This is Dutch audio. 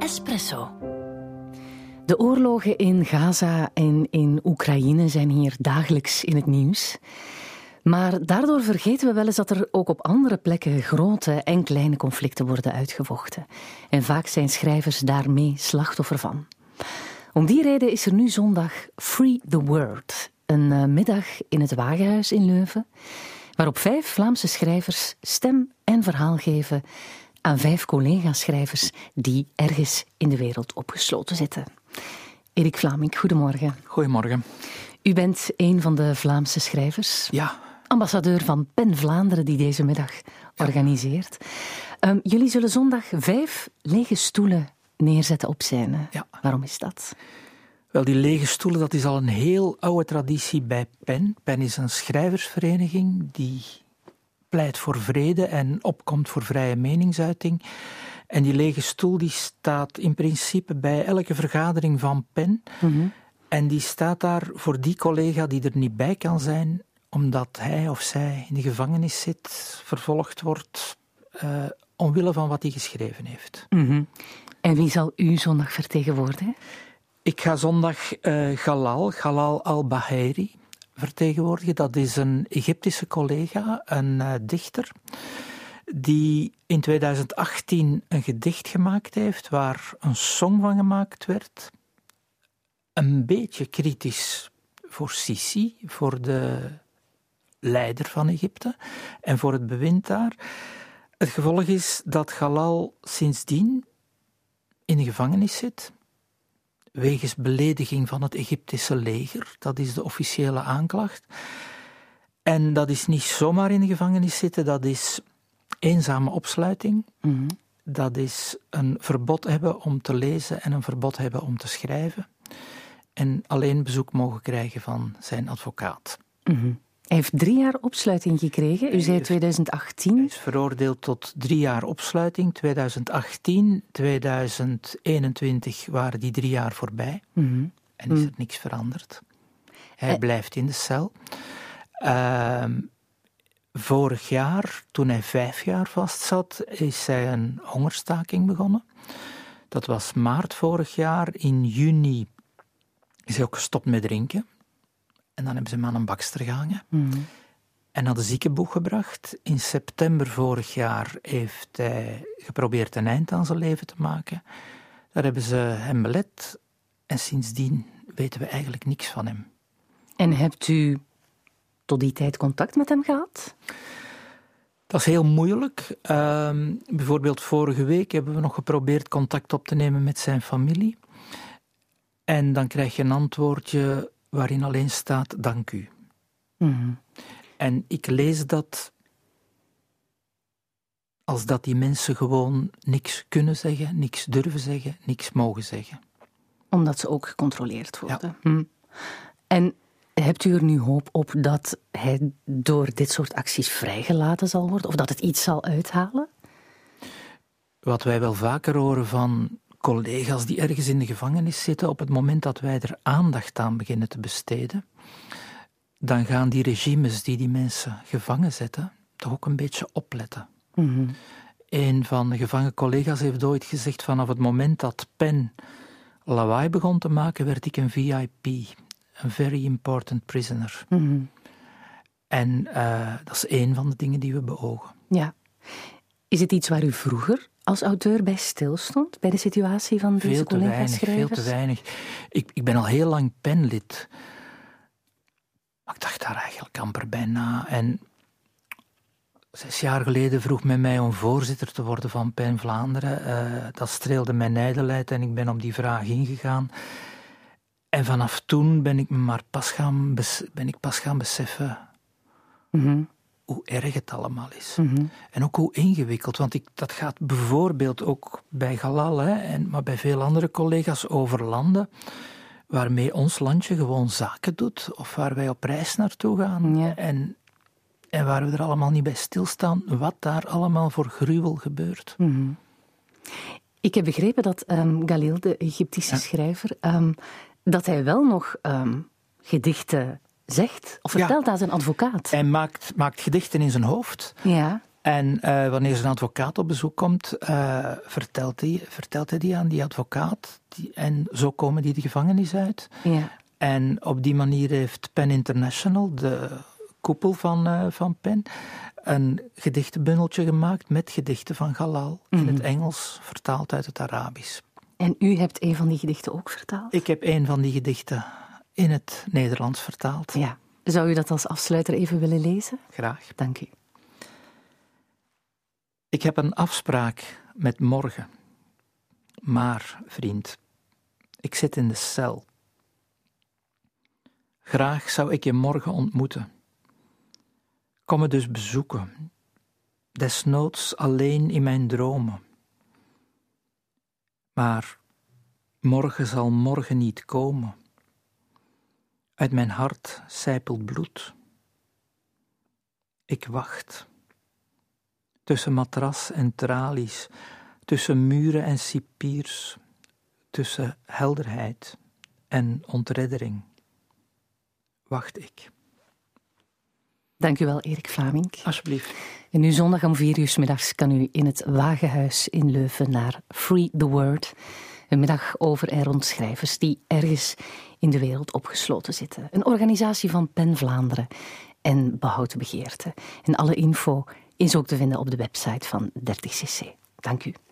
Espresso. De oorlogen in Gaza en in Oekraïne zijn hier dagelijks in het nieuws. Maar daardoor vergeten we wel eens dat er ook op andere plekken grote en kleine conflicten worden uitgevochten. En vaak zijn schrijvers daarmee slachtoffer van. Om die reden is er nu zondag Free the World, een middag in het Wagenhuis in Leuven, waarop 5 Vlaamse schrijvers stem en verhaal geven aan 5 collega-schrijvers die ergens in de wereld opgesloten zitten. Erik Vlamink, goedemorgen. Goedemorgen. U bent een van de Vlaamse schrijvers. Ja. Ambassadeur van PEN Vlaanderen die deze middag organiseert. Jullie zullen zondag 5 lege stoelen neerzetten op scène. Ja. Waarom is dat? Wel, die lege stoelen, dat is al een heel oude traditie bij PEN. PEN is een schrijversvereniging die pleit voor vrede en opkomt voor vrije meningsuiting. En die lege stoel die staat in principe bij elke vergadering van PEN. Mm-hmm. En die staat daar voor die collega die er niet bij kan zijn, omdat hij of zij in de gevangenis zit, vervolgd wordt, omwille van wat hij geschreven heeft. Mm-hmm. En wie zal u zondag vertegenwoordigen? Ik ga zondag Galal al-Baheri vertegenwoordigen. Dat is een Egyptische collega, een dichter, die in 2018 een gedicht gemaakt heeft waar een song van gemaakt werd. Een beetje kritisch voor Sisi, voor de leider van Egypte en voor het bewind daar. Het gevolg is dat Galal sindsdien in de gevangenis zit, wegens belediging van het Egyptische leger. Dat is de officiële aanklacht. En dat is niet zomaar in de gevangenis zitten, dat is eenzame opsluiting. Mm-hmm. Dat is een verbod hebben om te lezen en een verbod hebben om te schrijven. En alleen bezoek mogen krijgen van zijn advocaat. Mm-hmm. Hij heeft 3 jaar opsluiting gekregen. U zei 2018. Hij is veroordeeld tot 3 jaar opsluiting. 2018, 2021 waren die 3 jaar voorbij. Mm-hmm. En is er niks veranderd. Hij blijft in de cel. Vorig jaar, toen hij 5 jaar vastzat, is hij een hongerstaking begonnen. Dat was maart vorig jaar. In juni is hij ook gestopt met drinken. En dan hebben ze hem aan een bakster gehangen. Mm-hmm. En naar de ziekenboeg gebracht. In september vorig jaar heeft hij geprobeerd een eind aan zijn leven te maken. Daar hebben ze hem belet. En sindsdien weten we eigenlijk niks van hem. En hebt u tot die tijd contact met hem gehad? Dat is heel moeilijk. Bijvoorbeeld vorige week hebben we nog geprobeerd contact op te nemen met zijn familie. En dan krijg je een antwoordje waarin alleen staat, dank u. Mm-hmm. En ik lees dat als dat die mensen gewoon niks kunnen zeggen, niks durven zeggen, niks mogen zeggen. Omdat ze ook gecontroleerd worden. Ja. En hebt u er nu hoop op dat hij door dit soort acties vrijgelaten zal worden? Of dat het iets zal uithalen? Wat wij wel vaker horen van collega's die ergens in de gevangenis zitten, op het moment dat wij er aandacht aan beginnen te besteden, dan gaan die regimes die mensen gevangen zetten, toch ook een beetje opletten. Mm-hmm. Een van de gevangen collega's heeft ooit gezegd, vanaf het moment dat PEN lawaai begon te maken, werd ik een VIP, een very important prisoner. Mm-hmm. En dat is één van de dingen die we beogen. Ja. Is het iets waar u vroeger als auteur bij stilstond, bij de situatie van deze collega-schrijvers? Veel te weinig. Ik ben al heel lang PEN-lid. Maar ik dacht daar eigenlijk amper bij na. En 6 jaar geleden vroeg men mij om voorzitter te worden van PEN Vlaanderen. Dat streelde mijn ijdelheid en ik ben op die vraag ingegaan. En vanaf toen ben ik pas gaan beseffen, mm-hmm, hoe erg het allemaal is. Mm-hmm. En ook hoe ingewikkeld. Want dat gaat bijvoorbeeld ook bij Galal, maar bij veel andere collega's over landen waarmee ons landje gewoon zaken doet. Of waar wij op reis naartoe gaan. Ja. En waar we er allemaal niet bij stilstaan. Wat daar allemaal voor gruwel gebeurt. Mm-hmm. Ik heb begrepen dat Galil, de Egyptische schrijver, dat hij wel nog gedichten zegt of vertelt aan zijn advocaat. Hij maakt gedichten in zijn hoofd. Ja. En wanneer zijn advocaat op bezoek komt, vertelt hij die aan die advocaat. En zo komen die de gevangenis uit. Ja. En op die manier heeft PEN International, de koepel van PEN, een gedichtenbundeltje gemaakt met gedichten van Galal. In het Engels, vertaald uit het Arabisch. En u hebt een van die gedichten ook vertaald? Ik heb een van die gedichten in het Nederlands vertaald. Ja. Zou u dat als afsluiter even willen lezen? Graag. Dank u. Ik heb een afspraak met morgen. Maar, vriend, ik zit in de cel. Graag zou ik je morgen ontmoeten. Kom me dus bezoeken. Desnoods alleen in mijn dromen. Maar morgen zal morgen niet komen. Uit mijn hart sijpelt bloed. Ik wacht. Tussen matras en tralies, tussen muren en cipiers, tussen helderheid en ontreddering. Wacht ik. Dank u wel, Erik Vlamink. Alsjeblieft. En nu zondag om 4 uur 's middags kan u in het Wagenhuis in Leuven naar Free the Word. Een middag over en rond schrijvers die ergens in de wereld opgesloten zitten. Een organisatie van PEN Vlaanderen en Behoud de Begeerte. En alle info is ook te vinden op de website van 30cc. Dank u.